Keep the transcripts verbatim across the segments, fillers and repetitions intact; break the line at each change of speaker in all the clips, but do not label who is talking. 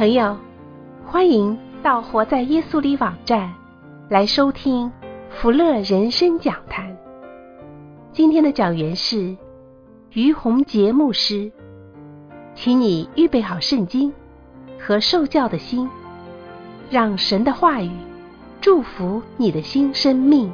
朋友，欢迎到活在耶稣里网站来收听福乐人生讲坛。今天的讲员是于洪杰牧师，请你预备好圣经和受教的心，让神的话语祝福你的新生命。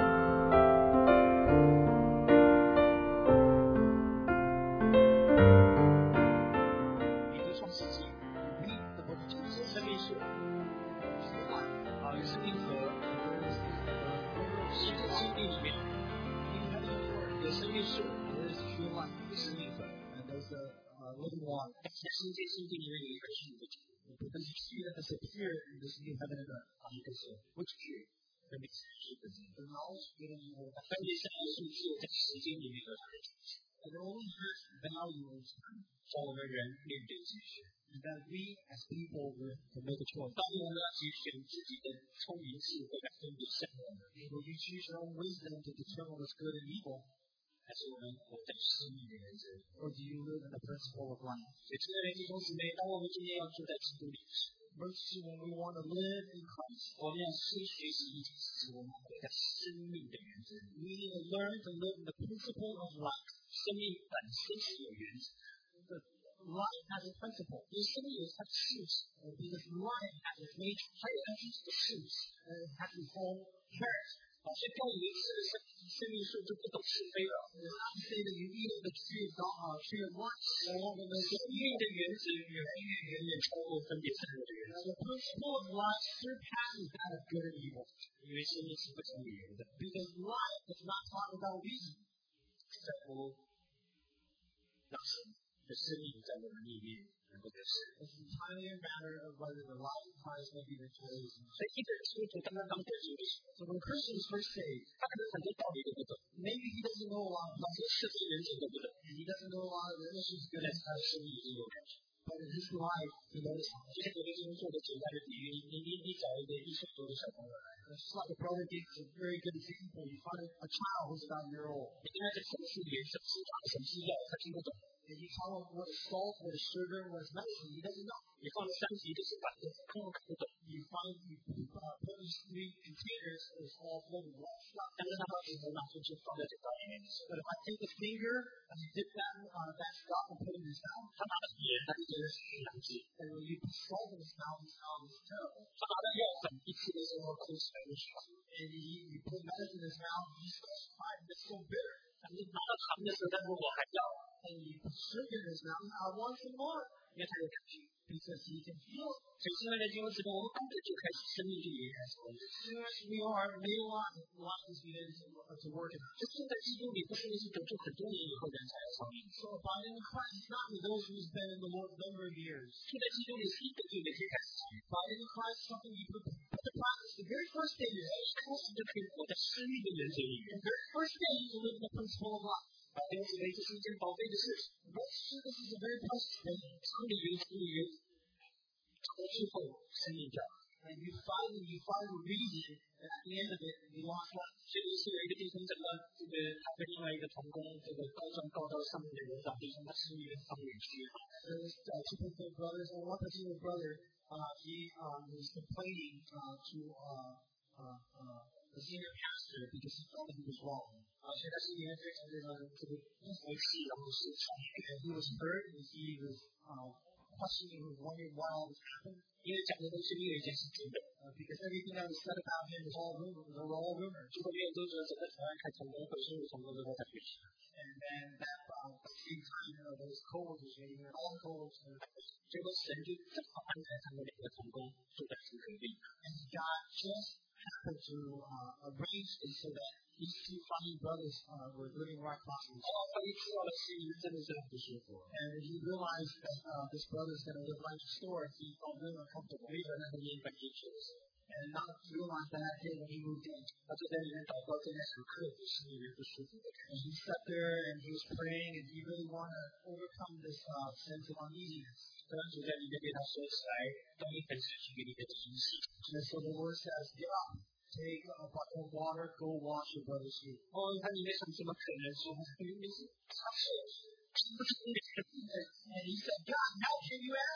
世界圣经里面有一个是的主，但是 tree that has appeared in this new heaven and earth 啊，一个是 which tree？ 分别是的是 the knowledge of good and evil。分别是描述只有在时间里面有它的主题。And it only has value in time。叫我们人面对拣选。And that we as people will make a choice。当我们要拣选自己的聪明智慧来分别善恶。Will you choose your own wisdom to determine what's good and evil？还是我们活在生命的原则 ，or do you live in the principle of life？ 所以，亲爱的弟兄姊妹，当我们今天要住在基督里时 ，Verse when we want to live in Christ， 我们要先学习一件事，我们活在生命的原则。We need to learn to live in the principle of life。生命本身是有原则的。Life has a principle， 因为生命有它的性质 ，because life has its nature， 它有它自己的性质 ，and it has its own character。所以，不要以为吃了生生命树就不懂是非了。Say that you eat of the tree of God, tree of life, all of the 生命的原则远远远远超过分别善恶的原则。The principle of life surpasses that of good and evil， 因为生命是不讲理由的。Because life does not talk without reason。在乎让神的生命在我们里面能够得胜。It's entirely a matter of whether the life of Christ may be victorious。所以，一个人基督徒刚刚当得救的时候 ，So when Christians first saved， 他可能很多道理都不懂。Maybe he doesn't know a lot of 很多世界原则都不懂。And he doesn't know a lot of relations good as 他的生命已经有感觉。But in his life, he knows how。就像有的时候做的简单的比喻，你你你你找一个一岁多的小朋友来。It's like a brother gives a very good example. You find a child who's about a year old。你跟他讲什么是盐，什么是糖，什么是药，他听不懂。And you tell him what is salt, what is sugar, what is medicine, he doesn't know. 你放三级就是反正他们看不懂。You find you uh, put these three containers, it's all floating water. 但是他把指头拿出去放在嘴巴里面。But if I take a finger and you dip that uh, that drop and put it in his mouth, 他拿了盐，他就觉得是难吃。And when you put salt in his mouth, his mouth is terrible. 他拿了药粉，一吃的时候口水就出来。And you you put medicine in his mouth, he starts crying. It's so bitter. 但是拿到糖的时候，他说我还要。And you put sugar in his mouth, I want some more. 因为他有感觉。Because he can feel it. 所以现在的经文是说，我们刚才就开始生命就已经开始工作。As soon as we are made alive, life is beginning to, to work in us. 就现在基督里不是那些得救很多年以后人才要上命。So abiding in Christ is not for those who's been in the Lord a number of years. 现在基督里是一个就每天开始。Abiding in Christ is something you put put to practice the very first day you have. 开始就可以活在生命的原则里面。The very first day you live in the principle of life. 弟兄姊妹，这是一件宝贝的事情。This is a very precious thing. 上帝原上帝原。之后，生命掉。And you find you find a reason that at the end of it you lost life. 所以是有一个弟兄，这个这个他跟另外一个同工，这个高专高到上面的人长弟兄，他生命方面需要。There's uh, two particular brothers, and one particular brother, uh, he um, was complaining uh, to uh, uh, uh, the senior pastor because he felt that he was wrong. 而且他心里面非常非常这个不服气，然后是伤心。And he was hurt, and he was uh, questioning, he was wondering why all this happened. 因为讲的都是另外一件事情的。Uh, because everything that was said about him was all rumors, they were all rumors. 结果没有多久，整个台湾开成功会，所有成功都在他学习。And then that uh, same time, you know, those coworkers, you know, all the coworkers, 结果神就正好安排他们两个成功住在主隔壁。And God just happened to uh, arrange it so that these two funny brothers uh, were living right across from each other. And he realized that uh, this brother is going to live right next door, he felt really uncomfortable. And not realize that day when he moved in, and he sat there and he was praying, and he really wanted to overcome this uh, sense of uneasiness. And so the Lord says, get up. Take a bucket of water, go wash your brother's feet. Oh, and he said, God, how can you ask this of me?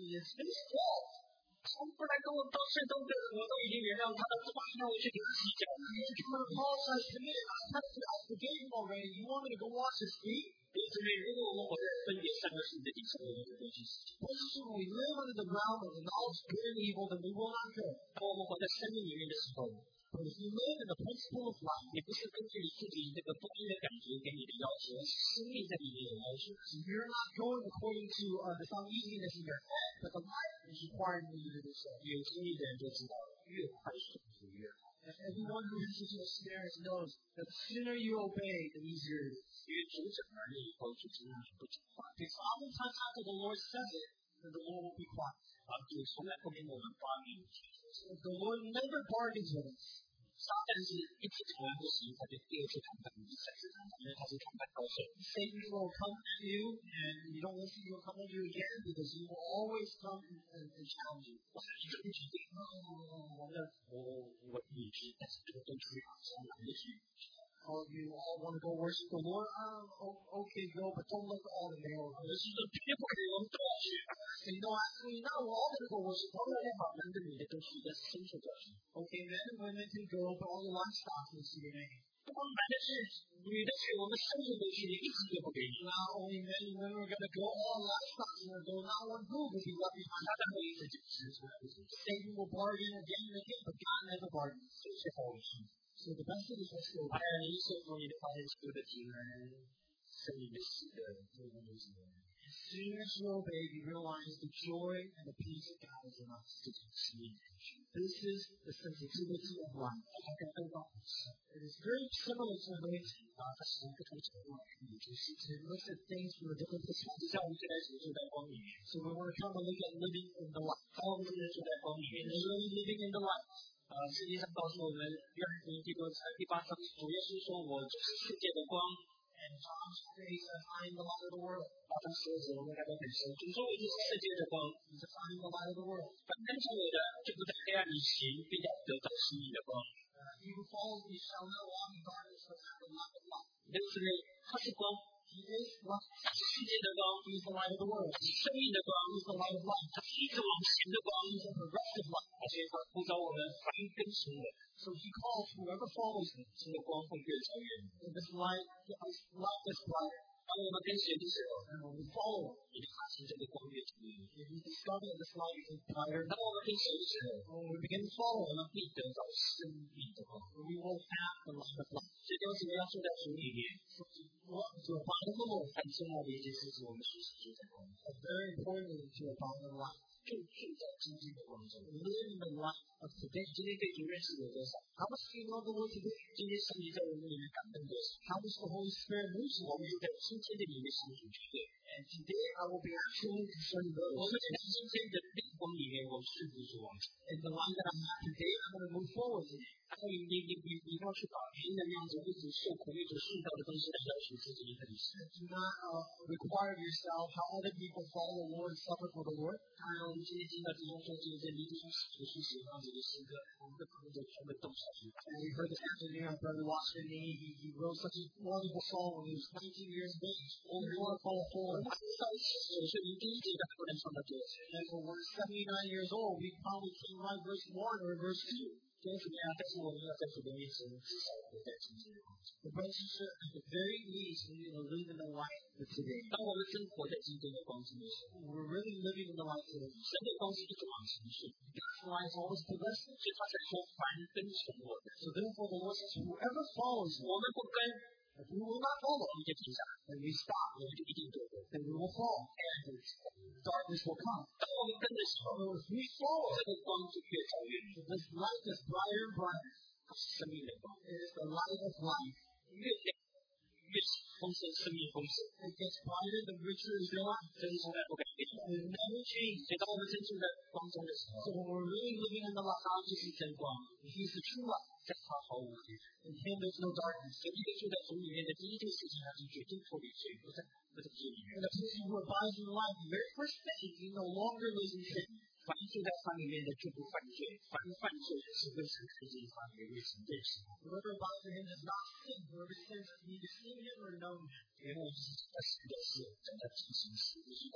it's his fault. 从后来跟我道歉都对，我都已经原谅他了，怎么还让我去给他洗脚？
You come and apologize to me, and I I forgave him already. You want me to go wash his feet?
弟兄姊妹，如果我们活在分别善恶树的底下，我们就会去洗脚。
Brothers, when we live under the ground of the knowledge of good and evil, then we will not go.
当我们活在生命里面的时候，
But if you live in the principle of life,
你不是根据你自己这个不安的感觉给你的要求，而是生命在里面有要求。
so you're not going according to uh, the uneasiness in your head, but the life is requiring you to do so.
有经历的人就知道，越快顺服越好。
And everyone who has this experience knows that the sooner you obey, the easier it is.
因为主整而立以后，就经常不讲话。
Because oftentimes after the Lord says it, then the Lord will be quiet.
啊，主从来不跟我们发明。
The Lord never bargains with us.
撒旦是一次谈完不行，他就第二次谈判，第三次谈判，因为他是谈判高手。
Satan will come at you, and you don't listen, he will come at you again, because he will always come and, and, and challenge you.
我你就不决定，完了，我我理智，但是这个都是从来的去。
All of you all want to go worship the Lord? Um, okay, go, but don't look at all the male.
我是说，绝不可以，我们都要去。
And no, actually, no, we're all going to go worship the Lord.
男的女的都是一个伸手表示。
Okay, men and women can go, but all the livestock needs to remain.
不光男的去，女的去，我们伸手都去，一直就不给你。
Not only men and women are going to go, all livestock is going to go, not one move will be left behind.
撒旦会一直解释出来。
Satan will bargain again and again, but God never bargains.
这是好事。
So the best thing is to
哎，你说说你的发现所有的平安，生命的喜乐，这个都是。
As soon as you obey, you realize the joy and the peace of God is in us.
这种生命的感觉。
This is the sensitivity of life.
大家感受到，
It is very similar to anointing.
啊，它是一个从角度来看，就是。
It looks at things from a different
就
perspective.
像我们现在所住在光里面，
So we want to come and look at living in the light.
当我们现在住在光里面，
And really living in the light.
啊，圣经上告诉我们，约翰福音第六章第八章，主耶稣说：“我就是世界的光。”
And John says that I am the light of the world.
八章十二节我们大家很熟，主说：“我就是世界的光，
He's I am the light of the world.
凡跟从我的，就不在黑暗里行，必要得到生命的光。”
Uh, he who follows me shall not walk in darkness, but have the light of life.
弟兄姊妹，他是光，
He is light.
他是世界的光，
He is the light of the world.
他是生命的光，
He is the light of life.
他是一直往前的光，
He is the progressive light.
而且他呼召我们凡跟从我，
So he calls whoever follows him.
这个光会越照越明。
And this light, this light is brighter.
当我们跟随的时候，
And when we follow him,
你就发现这个光越照越明。
if we discover that this light is brighter,
当我们跟随的时候，
when we begin to follow
我
him,
们必得到生命的光。
we will have the light of life.
所以弟兄姊妹要住在主里面。
So to walk to abide in the Lord,
很重要的一件事是我们随时住在光，
is very important to abide in the light.
就住在真正的光中。
Live in the light of today.
今天对主认识有多少？
How much do you love the Lord today?
今天圣灵在我们里面感动多少？
How much the Holy Spirit moves you?
我们就在今天的里面是主绝对。
And today I will be actually concerning
我
those.
们在今天的亮光里面，我们顺服主往前。
In the light that I have today, I'm going to move forward today.
然后你你你你要去把别人的样子，一直受苦、一直顺道的东西来要求自己的历史。
Do not uh, require yourself how other people follow the Lord and suffer for the Lord.
当然，我们今天听到弟兄说，这个在离地中使徒书写这样子的诗歌，我们的朋友就全部动手去。
And we heard this afternoon our brother Watson, he, he, he wrote such a wonderful song when he was nineteen years of age. Oh, we want to follow
我
forward.
们到七十九岁，您第一节的不能唱到第二节。
And when we're seventy-nine years old, we probably can write verse one or verse two.
弟兄姊妹啊，但是我们要在主的面前，至少活在今天的光中。
The brothers and sisters, at the very least, we need to live in the light of today.
当我们真活在今天的光中的时候，
We're really living in the light today.
神的光是一直往前去，
God's light is always progressive.
所以他才说凡跟从我的，
So therefore the Lord says, whoever follows me,
我们不跟，
if we will not follow,
我们就停下来，
then we stop,
我们就一定得得。
then we will fall. And darkness will come.
当我们跟的时候，
So if we follow,
这个光就越照越明，
this light is brighter and brighter.
它是生命的光，
It is the light of life.
越亮越丰盛，生命丰盛。
It gets brighter the richer is your life.
真是从来不改变。
It will never change.
所以当我们真正的光中的时候，
So when we're really living in the light,
他就是真光，
He's the true light.
在他毫无黑暗。
In Him there's no darkness.
所以一个住在主里面的第一件事情，他就决定脱离罪，不在不在罪里面。
And the person who abides in the light, the very first thing, he no longer lives in sin.
凡住在他里面的就不犯罪，凡犯罪的是被神看见他也未曾认识他。
Whoever abides in Him does not sin. Whoever sins has neither seen Him or known Him.
因为我们是在神的事，正在进行时，就是当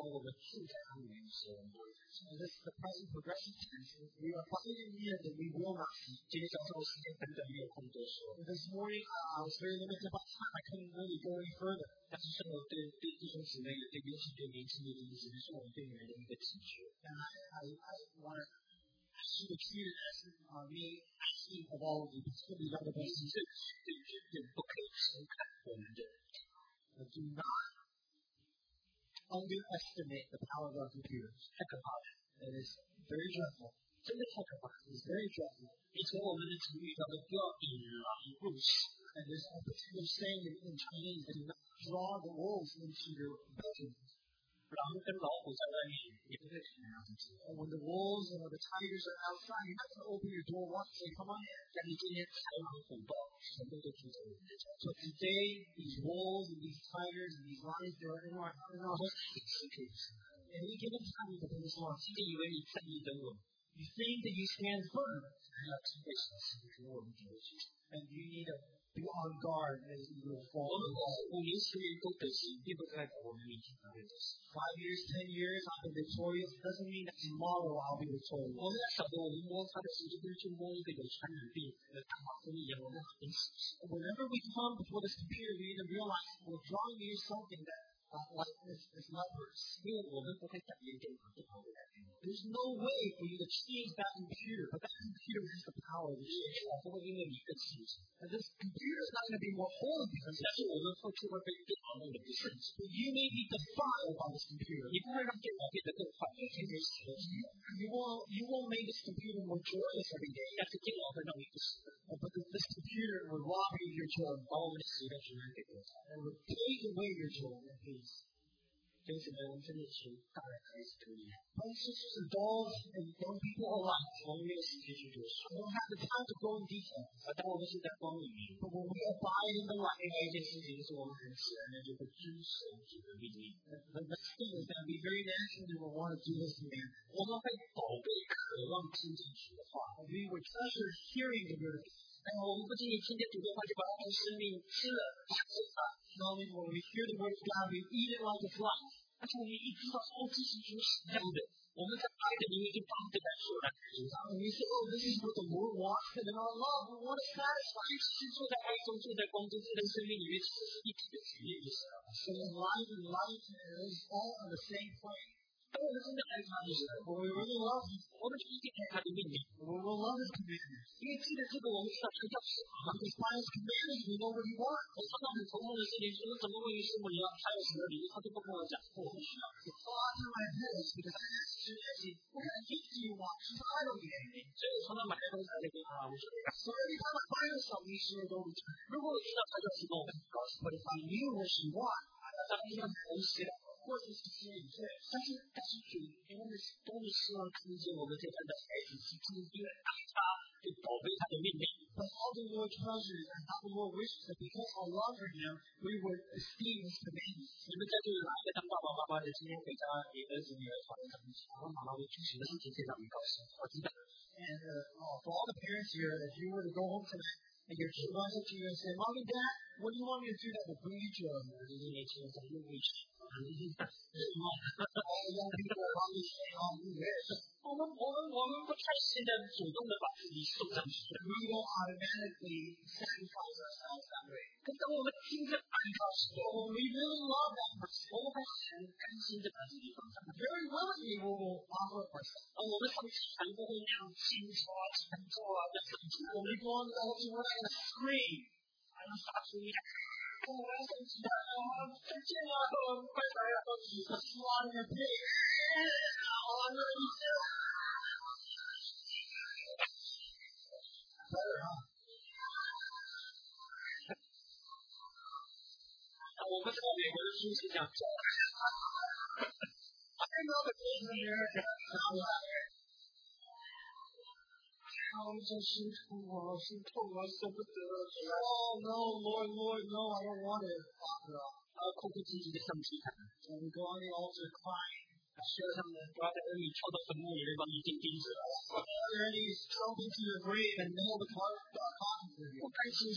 当我们住在他们里面的时候，我们会看见。
This is the present progressive tense. We are finding near that we will not see.
今天早上我时间很短，没有空多说。
This morning, uh, I was very limited about time. I couldn't really go any further.
但是生活对对弟兄姊妹的，对尤其对年轻的弟兄姊妹，是我们对你们的一个提醒。
And I, I, I want to ask you to treat it as uh, me asking of all of you, particularly younger brothers and sisters.
对绝对不可以轻看我们的。
Uh, do not underestimate the power of our computers.
太可怕了，
It is very dreadful.
真的太可怕了。
It is very dreadful.
以前我们的成语叫做不要引狼入室。
And there's a particular saying in, in Chinese that do not draw the wolves into your bedrooms.
狼跟老虎在外面，你不会怎么样子。
And when the wolves and the tigers are outside, you're not going to open your door once and say, come on in.
但是今天豺狼虎豹全部都住在我们的家中。
So today, these wolves and these tigers and these lions, they're in our, in our homes.
And any given time you can this one, 今天以为你站立得稳，
You think that you stand firm,
还要机会小心，给我们走过去。
and you need to be on guard as you will fall.
我们五年十年都得行，并不代表我们明天还会得行。
Five years, ten years, I've been victorious. Doesn't mean that tomorrow I'll be
我
victorious.
们要晓得，我们摸他的时候，就跟去摸一个有传染病的大麻风一样，我们很喜。
Whenever we come before this computer, we need to realize we're drawing near something that, uh, like this, this lepers.
因为我们不会改变电脑，电脑会改变我们。
There's no way for you to change that computer, but that computer has the power to
电
change.
脑不会因为你更清楚，
And this computer is not going to be more holy because
但是我们会就会被电脑弄得不圣洁。
you may be defiled by this computer.
你不会让电脑变得更快，天天喜乐。
You won't, you won't make this computer more joyous every day,
但是电脑会让你不喜乐，
but this, this computer will rob you of your joy
把我们的喜乐平安给国家。
and will take away your joy and peace.
弟兄姊妹，我们真的求大人孩子都一样，
Brothers and sisters, adults and young people alike,
我们没有时间去读书。
I don't have the time to go in detail,
而当我们是在光里面，
but when we abide in the light,
另外一件事情是我们很自然的就会遵守主的命令。
the next thing is that we very naturally will want to do this command.
我们会宝贝渴望听进主的话，
We would treasure hearing the word of God.
但我们不仅仅听见主的话，就把它当生命吃了享受它。
Not only when we hear the word of God, we eat it like it's life.
但是我们一知道说这是主喜要的，我们在爱的里面就把这感受来感受它。
And we say, oh, this is what the Lord wants, and in our love, we want to satisfy.
是坐在爱中，坐在光中，坐在生命里面，这是一体的体验就是了。
So in life and life, it is all on the same plane.
当我们真的爱他的时候，
When we really love Him,
我们就一定爱他的命令，
we will love His commandments.
因为记得这个我们知道他要什么。
Because by His commandments, we know what He wants.
我常常很头痛的事情是，我怎么问于师母你要他有什么礼物，他都不跟我讲，我不需要。
The thought in my head is because I asked you, I said, what kind of gift do you want? She said, I don't need anything.
所以我常常买的东西还得跟他无所谓。
So every time I find her something, she will go return.
如果我知道他要提供我很高兴，
But if I knew what she wanted,
当然要同时的。
of course it's the same thing.
但是但是主因为多么希望听见我们这样的孩子是因为爱他，就宝贝他的命令。
But all the Lord treasures and how the Lord wishes that because I love Him, we would esteem His commandments.
你们在这里哪一个当爸爸妈妈的，今天回家给儿子女儿传他们讲，我妈妈为主什么事情非常高兴，我知道。
And uh, oh, for all the parents here, if you were to go home tonight and your kid runs up to you and say, Mom and Dad, what do you want me to do that will bring you joy?
这些年轻人在用力去，啊，这些
all the young people are probably saying, oh, you wish.
我们我们我们不太现在主动的把自己送上去，
We don't automatically sacrifice ourselves that way.
可当我们听着爱他的时候，
But when we really love that person,
我们会很甘心的把自己放上去。
very willingly we will offer up ourselves.
而我们上去还不会那样轻抓强抓的上去，
When we go on the altar, we're not going to scream.
还要撒出一点。
Oh, I'm so tired. 再见了，拜拜了，slaughtering your pig. Oh, I'm going to eat you. Better, huh?
我们在美国的书是这样说的。
I know the kids in America. Oh, so sinful, oh, sinful, oh, so bitter. Oh, no, Lord, Lord, no, I don't want it. No.
然后哭哭唧唧的上祭坛，
And we go on the altar crying.
需要他们抓在那里跳到坟墓里面把你钉钉子了。
There is jump into your grave and nail the coffin for you.
我担心，
You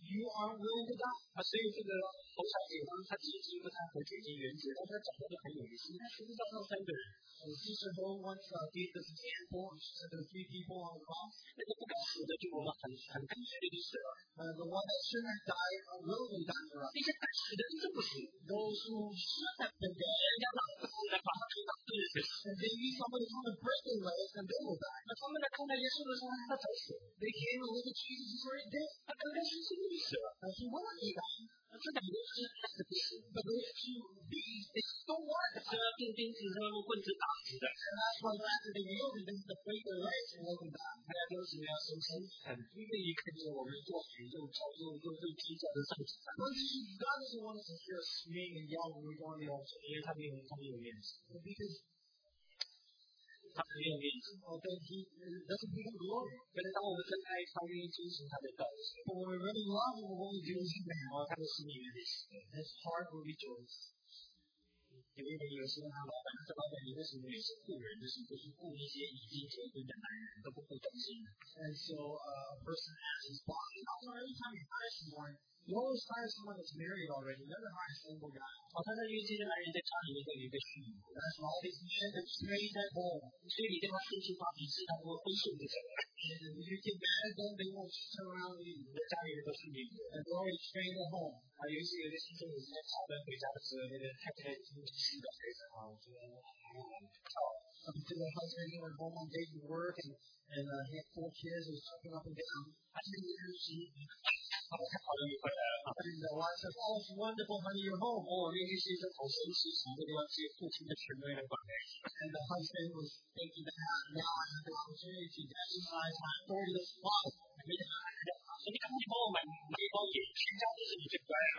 you aren't willing to die.
啊，所以这个侯小姐呢，她结晶不太合结晶原则，但是她讲的就很有意思。她实际上那三个人，
And Sister Ho once uh, gave this example. She said there were three people on the cross.
那个不敢死的，就我们很很干脆的就死了。
Uh, the one that shouldn't have died uh, willingly died for us.
那些敢死的真不死。
Those who should have been dead.
人家拿刀来把他推到对着死。
And they need somebody to come and break their legs and they will die.
那他们在看待耶稣的时候，他早死。
They came and looked at Jesus, he's already dead.
他刚开始是历史了，
Uh, he willingly died.
这两个是他死不死。
But those two beings, they still want to
是要钉钉子，是要用棍子打死的。
And that's why after they nailed him, they had to break their legs and let them die.
大家都是要sống sống很不愿意看着我们做事又吵又又又计较的上场。
But God doesn't want us to hear us scream and yell when we go on the altar.
因为他没有他没有面子，
Because
他没有面子。
oh, then he it doesn't bring him glory.
可是当我们真爱他，愿意遵循他的道理，
But when we really love him, what we do is him.
然后他的心里面的喜乐。
His heart will rejoice.
有一年有时候他老板，这老板你为什么也是雇人，就是就是雇一些已经结婚的男人，都不雇东西。
And so uh, a person asks his boss, how come every time you hire someone, you always hire someone that's married already, you never hire a single guy.
哦，他在因为这些男人在家里面都有一个序，
That's all these men that trained at home.
所以你跟他生气发脾气，他不会分手的。
And if you get mad at them, they won't turn around and leave.
你的家里人都是你的。
And they're already trained at home.
啊，有一次有一个先生也是在吵班回家的时候，那个太太已经气的非常好，我说吵。
Until the husband he went home one day to work and, and uh, he had four kids, he was jumping up and down.
他是一个是，他太好了，你回来了。
And the wife says, oh, it's wonderful, honey, you're home.
哦，那个先生好生气，从这个要接父亲的权威来管理。
And the husband was thinking that now I have the opportunity to exercise my authority as father.
没想到他讲，说你赶紧帮我买买一包盐，全家都是你最乖啊，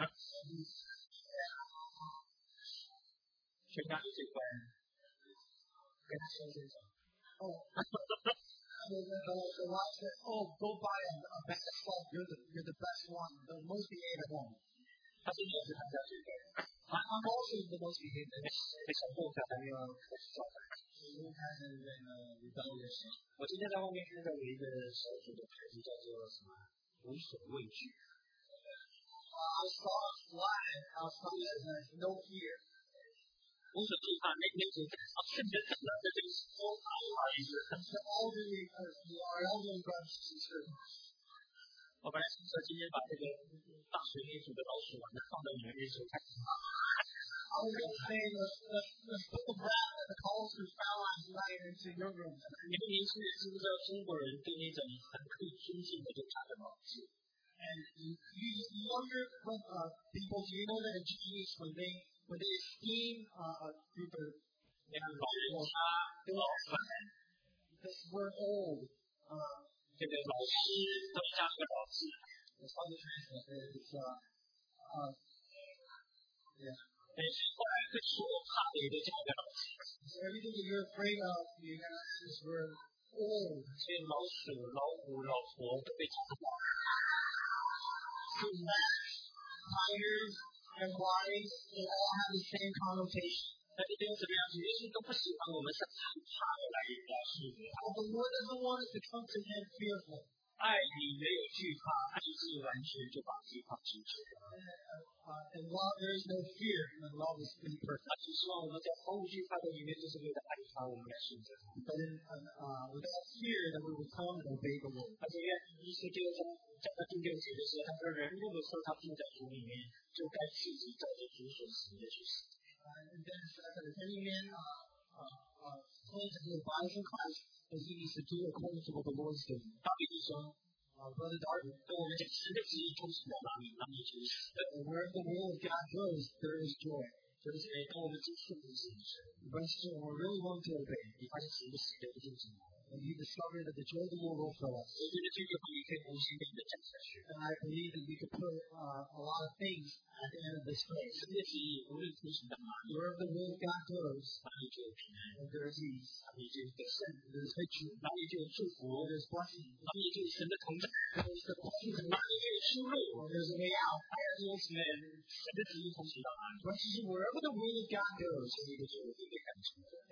全家都最乖。跟他说这种，
Oh, and the, the, the wife said, oh, go buy a, a bag of salt. You're the, you're the best one, the most behaved at home.
他说你是他家最乖。
I, I'm also the most behaved at home.
没想过他还没有开始造反。
You kind of been uh, rebellious.
我今天在外面看到有一个小组的牌子叫做什么？无所畏惧。
Uh, I saw a flag outside that says no fear.
无所惧怕，那那种啊，甚至怎么这就是说不好意思。
The elderly, uh, our elderly brothers and sisters.
我本来是说今天把这个大水那组的老鼠丸放到你们那时候看。
I was going to say, let's, let's, let's put the bread and the coals we found last night into your room.
你们年轻人知不知道中国人对那种很可以尊敬的就差的毛子？
And you, you younger uh, people, do you know that in Chinese, when they when they esteem uh, a group of
那个老人家、老板，
this word old, uh,
这个老师都加个老字。
it's other translated, it's uh, uh, yeah.
但是后来会说怕的也都加个老字。
So everything that you're afraid of, you're gonna add this word old.
所以老鼠、老虎、老婆都被加个老。
So tigers and lions, they all have the same connotation.
那这边怎么样？耶稣都不喜欢我们像害怕的来表示他。
But the Lord doesn't want us to come to Him fearful.
爱里没有惧怕，爱是完全就把惧怕拒绝了。
Uh, uh, and love, there is no fear, and love is imperfect.
他只希望我们在毫无惧怕的里面，就是为了爱他，我们来选择他。
But in, uh, uh, without fear, that we will come and obey the Lord.
而且愿意思就是说，在他第六节的时候，他说人如果受他进在主里面，就该自己照着主所行的去行。
Uh, and then it says that if any man uh, uh, uh, claims that he abides in Christ, then he needs to do according to what the Lord is doing.
大卫就说，
Uh, Brother Darby,
跟我们讲神的旨意就是到哪里，哪里就是神。
and wherever the will of God goes, there is joy.
就是当我们接受这些神，
But when we're really willing to obey,
你发现神的喜乐一定是你。
and you discover that the joy of the Lord will fill us.
我觉得这句话也可以无限的讲下去。
And I believe that we could put uh, a lot of things at the end of this phrase.
神的旨意无论推行到哪里，
Wherever the will of God goes,
哪里就有平安，
and there is ease,
哪里就有得胜，
there is victory,
哪里就有祝福，
there is blessing,
哪里就有神的同在，
there is the blessing,
哪里就有出路。
there is a way out.
爱是我们神的旨意同行到哪里，
But you see, wherever the will of God goes,
这个就有一个感触。
and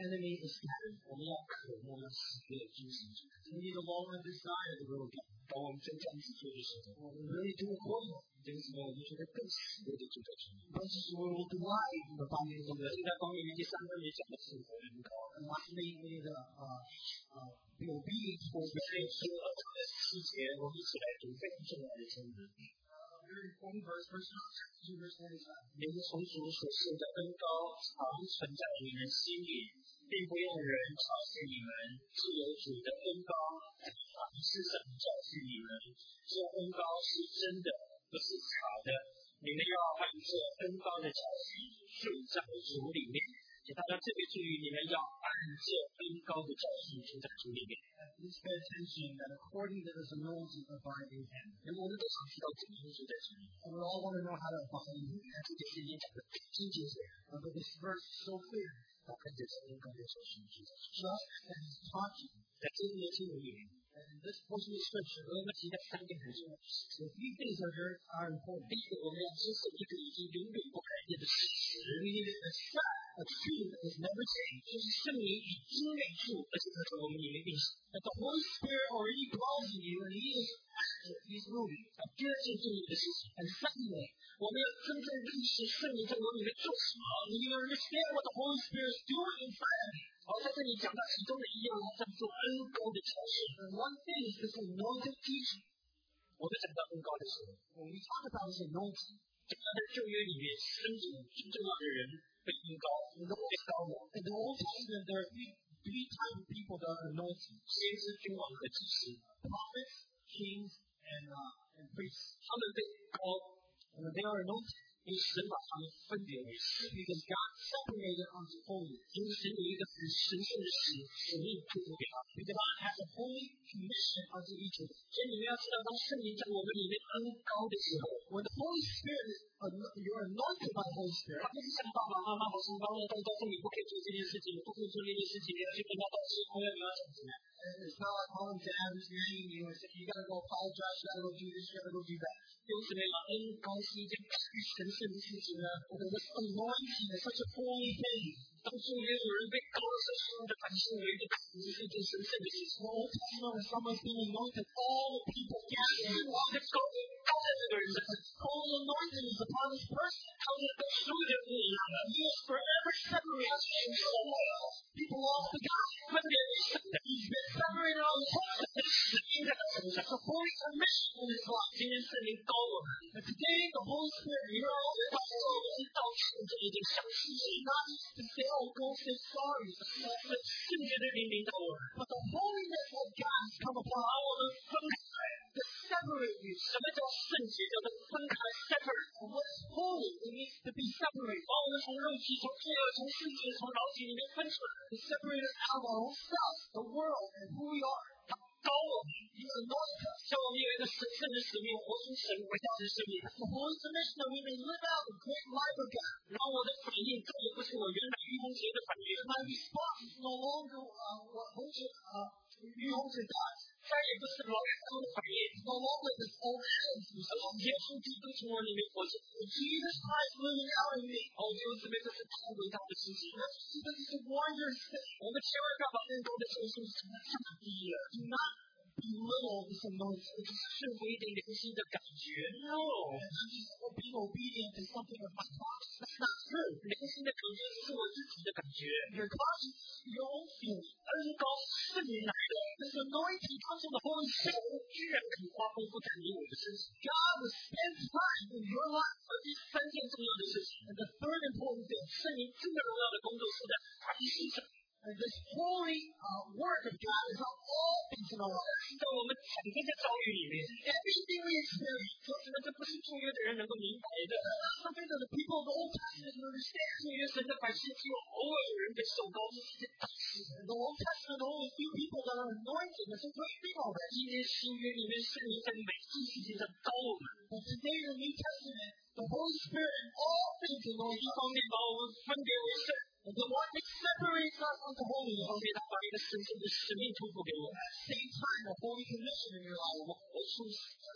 enemy is scattered.
我们要渴慕要喜悦遵行主。
We need to long and desire the will of God.
当我们真这样子做的时候，
When we really do accordingly,
这个时候我们就会更喜悦的住在主里。
this is where we will delight in the abundance of
现
it.
在方面第三方面讲的是恩高。
And lastly, we need to uh, uh, be obedient towards the
所以说这个细节，我们一起来读非常重要的经文。
very important verse, verse two, verse forty-five.
你们从主所受的恩高常存在你们心里，并不用人操训你们，是有主的恩高在凡事上教训你们。这恩高是真的，不是假的。你们要按这恩高的教训睡在主里面。请大家特别注意，你们要按这恩高的教训睡在主里面。
Please pay attention that according to this anointing abide in him.
人们都想知道怎么样住在主里。
And we all want to know how to abide in him.
这件事情讲的清清楚楚，
Uh, but this verse is so clear.
要跟着这恩高的教训住在主里。
Just as he's taught you.
在这个经文里面。
And this portion of scripture,
我们提到三件很重要的事情。
so three things are very are important.
第一个，我们要接受一个已经永远不改变的事实。
We need to accept a truth that is never changed.
就是圣灵已经内住，而且在我们里面运行。
That the Holy Spirit already dwells in you and he is active, he's moving.
第二件重要的事情，
And secondly,
我们要真正认识圣灵在我里面做什么。
we need to understand what the Holy Spirit is doing inside of me.
好，在这里讲到其中的一样，叫做恩高的教训。
And one thing is this anointed teaching.
我们讲到恩高的时候，
When we talk about this anointing,
讲到在旧约里面生主最重要的人被恩高，
in the,
被高我。
in the Old Testament, there are three, three types of people that are anointed.
先知、君王和祭司，
Prophets, kings, and, uh, and priests.
他们被高，
And they are anointed
因为神把他们分别为圣。
because God separated unto holiness.
因为神有一个很神圣的使使命托付给他们。
Because God has a holy commission unto each of them.
所以你们要知道，当圣灵在我们里面恩高的时候，
When the Holy Spirit is, uh, you're anointed by the Holy Spirit.
他不是像爸爸妈妈好像帮我告诉你不可以做这件事情，不可以做那件事情，你要去跟他道歉，后来你要讲什么？
And it's not like mom and dad who's nagging you and saying, you gotta go apologize, you gotta go do this, you gotta go do that.
为什么要恩高是一件神圣的事情呢？
Because this anointing is such a holy thing.
当初也有人被高的时候，的百姓为一个这是一件神圣的事情。
The Old Testament, when someone's being anointed, all the people gathered.
哇，这高高在这个人身上，
Holy anointing is upon this person.
他们跟所有的人不一样的，
He is forever separated from someone else. People lost the God.
分别为圣的。
He's been separated on the whole.
使命在他身上。
It's a holy commission in his life.
今天圣灵高我们，
And today, the Holy Spirit, you're all
告诉我们道歉这一件小事情，
not just to say, oh, go say sorry.
是圣洁的灵领导我们，
But the holiness of God has come
把
upon
我们分开。
to separate you.
什么叫圣洁？叫做分开 ，separate。
And what is holy? It needs to be separated.
把我们从肉体、从罪恶、从世界、从劳体里面分出来。
To separate us out of our own self, the world, and who we are.
他高我们，
He anoints us.
叫我们有一个神圣的使命，活出神伟大的生命。
The holy commission that we may live out the great life of God.
然后我的反应再也不是我原来于洪杰的反应，
My response is no longer uh, what Moshe, uh, you Moshe does.
再也不是老人的反应，
It's no longer this old hands
而是耶稣基督从我里面活着。
Jesus Christ living out in me.
哦，弟兄姊妹，这是太伟大的事情了。
This is a wondrous thing.
我们千万不要把更多的承受降低了，
Do not belittle this anointing.
这是顺服一点良心的感觉。No，
And I'm just being obedient to something of my conscience. That's not true.
良心的感觉是我自己的感觉。
Your conscience is your own feeling.
恩高是圣灵来的，
This anointing comes from the Holy
神
Spirit.
居然可以花功夫在你我的身上。
God will spend time in your life.
而第三件重要的事情，
And the third important thing,
圣灵真的荣耀的工作是在凡事上，
and this holy uh, work of God is on all things in our life.
在我们整个的遭遇里面，
Everything we experience,
说什么这不是旧约的人能够明白的。
something that the people of the Old Testament can understand.
旧约神的百姓只有偶尔有人被受高，这是一件大事。
In the Old Testament, only a few people that are anointed. That's a great thing already.
今天新约里面，圣灵在每件事情上高我们，
But today in the New Testament, the Holy Spirit in all things
一
anoints
方面把我们分别为圣，
And the one that separates us unto
一
holiness.
方面他把一个神圣的使命托付给我们，
At the same time, a holy commission in your
我
life.
们活出神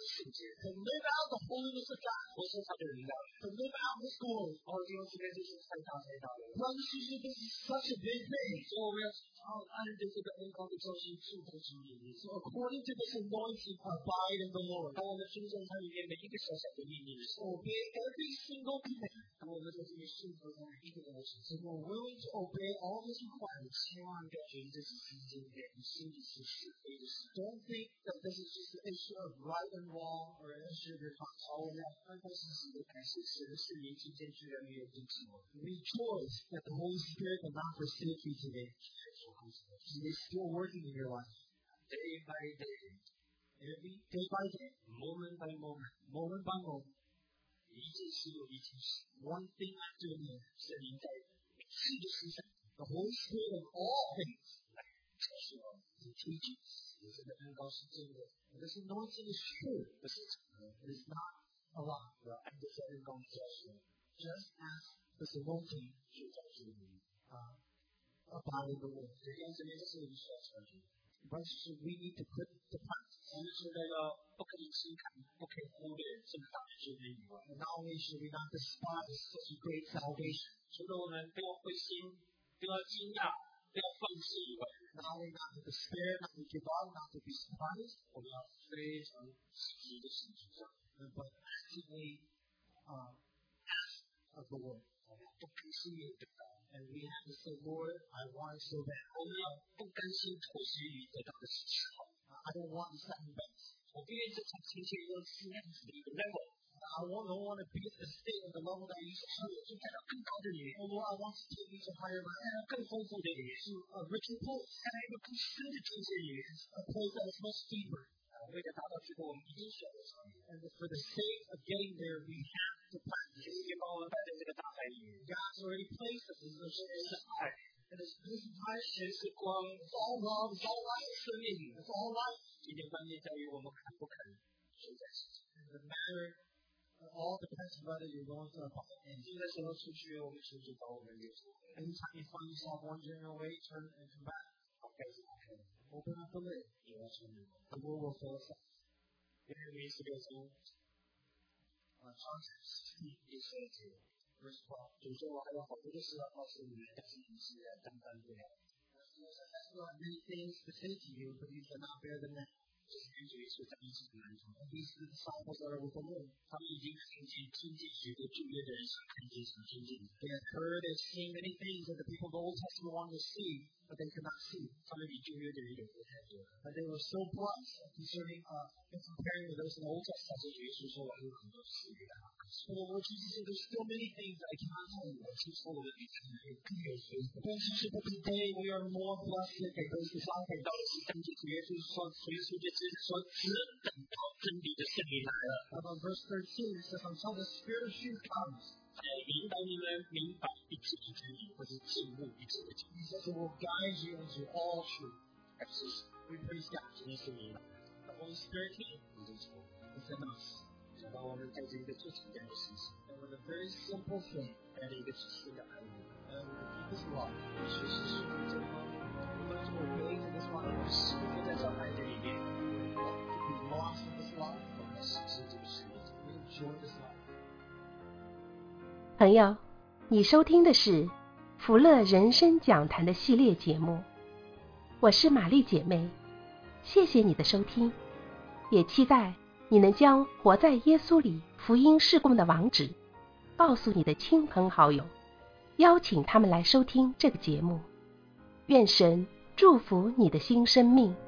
圣洁，
to live out the holiness of God,
活出他的荣耀。
to live out His glory.
哦，弟兄姊妹，这是太大太大了。
Brothers and sisters, this is such a big thing.
所以我们要哦按着这个恩高的教训住在主里面。
So according to this anointing, abide in the Lord.
当我们遵从他里面每一个小小的命令的时候，
Obey every single command.
当我们在这里顺服他每一个的时
So we're willing to obey all His
候，
requirements.
千万不要觉得这是世间的，你心里是是非的事。
Don't think that this is just an issue of right and wrong or an issue of your conscience.
好，我们要欢欢喜喜的感谢神的圣灵今天居然没有丢弃我。
Rejoice that the Holy Spirit will not forsake you today. He is still working in your life.
Day by day,
Every day by day,
moment by moment,
moment by moment,
一件事又一件事，
one thing after another.
圣灵在每次的事上
The Holy Spirit of all things
来告诉我们，
to teach us.
这个恩高是真的，
And this anointing is true.
不是假的。
It is not a lie.
我要按着这恩高的教训，
Just as this anointing
就在主里。
uh, abide in the Lord.
弟兄姊妹，这是我们需要传承。
Brothers and sisters, we need to put to practice.
我们除了要不可以轻看、不可以忽略这么大的救恩以外，
And not only should we not despise such a great salvation,
除了我们不要灰心、不要惊讶、不要放弃以外，
not only not to despair, not to give up, not to be surprised,
我们要非常积极的行出上，
but actively uh, ask of the Lord.
我们要不甘心没有得到，
And we have to say, Lord, I want it so bad.
我们要不甘心妥协于得到的是时候。
I don't want to second best.
我不愿意这场情节又是那样子的一个 level，
I want, don't want to be at the state of the level that I used to
我就看到更高的你，
Oh Lord, I want to take you to higher ground,
更丰富的你，
to a richer place,
看到一个更深的境界你。
a place that is much deeper.
为了达到这个，我们一定需要有长远。
And for the sake of getting there, we have to practice.
神也把我们带在这个大海里面，
God's already placed us in this
是
place.
爱，
And this, this entire
神是光，
it's all love, it's all light,
生命。
it's all light.
今天关键在于我们肯不肯守在其中。
And the matter, it all depends on whether you're going to abide.
眼睛的时候出去，我们求主把我们留住。
Anytime you find yourself wandering away, turn and come back.
好，开始打开，
Open up the lid.
也要承认。
The Lord will fill us up.
因为民十六章
Uh, John sixteen,
第十二节，
verse twelve.
主说我还有好多的事要告诉你们，但是你们是担当不了。
Jesus said, I still have many things to say to you, but you cannot bear them now.
这是跟主耶稣在一起的难处。
And these are the disciples that are with the Lord.
他们已经看见、听见许多旧约的人想看见、想听见的，
They have heard and seen many things that the people of the Old Testament wanted to see, but they could not see.
他们比旧约的人有福太多了。
But they were so blessed concerning, uh, in comparing with those in the Old
但
Testament.
是主耶稣说我还有很多事给大家告诉
So the Lord Jesus said, there's still many things that I cannot tell you.
我听说我的比他们有更有福。
But but today we are more blessed than those
等
disciples.
到了第三节，主耶稣说，主耶稣就接着说，只等到真理的圣灵来了，
About verse thirteen, it says, until the Spirit of truth comes,
才引导你们明白一切的真理，或者进入一切的真理。
He says it will guide you into all truth.
但是
We praise God.
今天圣灵来了，
The Holy Spirit came
已经从
within us.
想到我们在这个最简单的事情，
And with a very simple thing,
带着一个只是的爱我，
and with the deepest love,
学习顺服真光，
we learn to obey to this one another.
是不在这爱的里面，
To be lost in this love,
我们实施这个事业。
we enjoy this love.
朋友，你收听的是福乐人生讲坛的系列节目，我是玛丽姐妹，谢谢你的收听，也期待你能将活在耶稣里福音事工的网址告诉你的亲朋好友，邀请他们来收听这个节目。愿神祝福你的新生命。